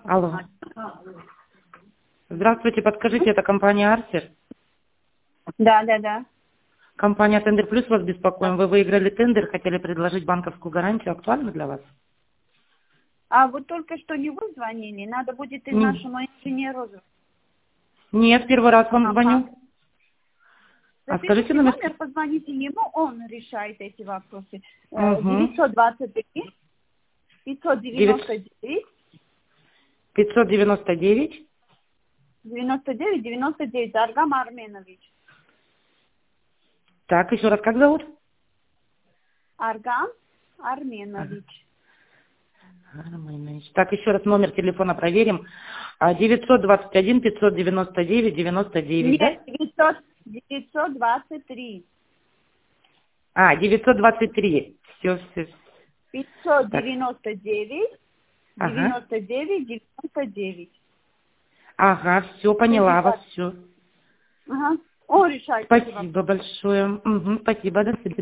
Алло. Здравствуйте, подскажите, это компания Арсер? Да. Компания Тендер Плюс вас беспокоим. Вы выиграли тендер, хотели предложить банковскую гарантию. Актуально для вас? А вот только что не вы звонили, надо будет и нашему инженеру. Нет, первый раз вам Ага. звоню. А скажите Запишите номер? номер, позвоните ему, он решает эти вопросы. Угу. 923 599 599. 99 Аргам Арменович. Так, еще раз, как зовут? Аргам Арменович. Арменович. Так, еще раз номер телефона проверим. 921 599 99, да? Нет, 923. 923. Все. 599 Ага. 99. Ага, все, поняла вас, все. Ага. Он решает эти вопросы. Спасибо большое. Угу, спасибо, до свидания.